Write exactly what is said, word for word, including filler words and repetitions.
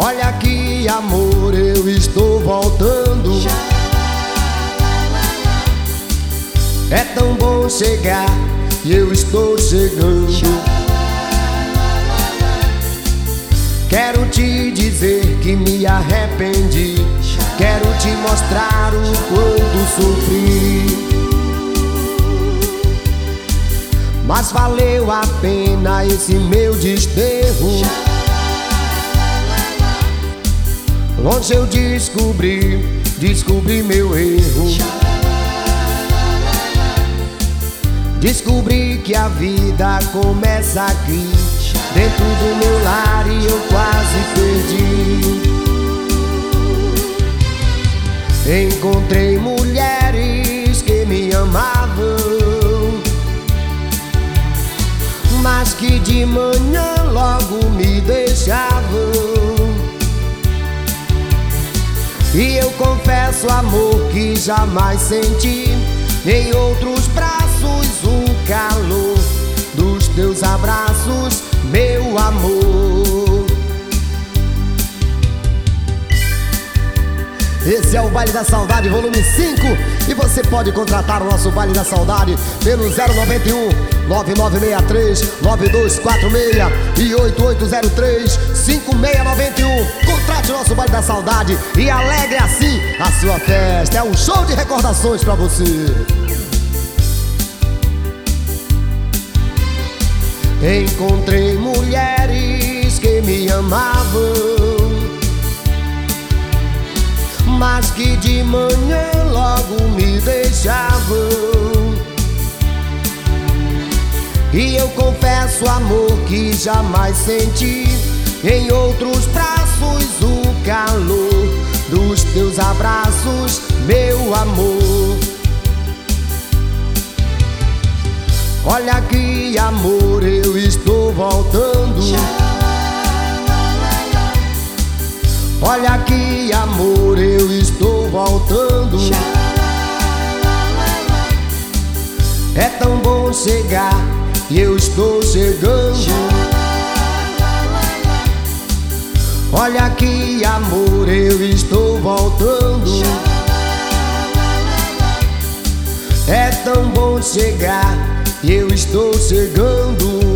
Olha aqui, amor, eu estou voltando. É tão bom chegar e eu estou chegando. Quero te dizer que me arrependi. Quero te mostrar o quanto sofri. Mas valeu a pena esse meu desterro. Longe eu descobri, descobri meu erro. Descobri que a vida começa aqui, dentro do meu lar, e eu quase perdi. Encontrei mulheres que me amavam, mas que de manhã logo me deixavam. E eu confesso, amor, que jamais senti em outros braços o calor dos teus abraços, meu amor. Esse é o Baile da Saudade, volume cinco. E você pode contratar o nosso Baile da Saudade pelo zero nove um, nove nove seis três, nove dois quatro seis e oito oito zero três, cinco seis nove um. Contrate o nosso Baile da Saudade e alegre assim a sua festa. É um show de recordações pra você. Encontrei mulheres que me amavam, mas que de manhã logo me deixavam. E eu confesso, amor, que jamais senti em outros braços o calor dos teus abraços, meu amor. Olha aqui, amor, eu estou voltando. Olha aqui, amor, eu estou voltando. É tão bom chegar e eu estou chegando. Olha aqui, amor, eu estou voltando. É tão bom chegar e eu estou chegando.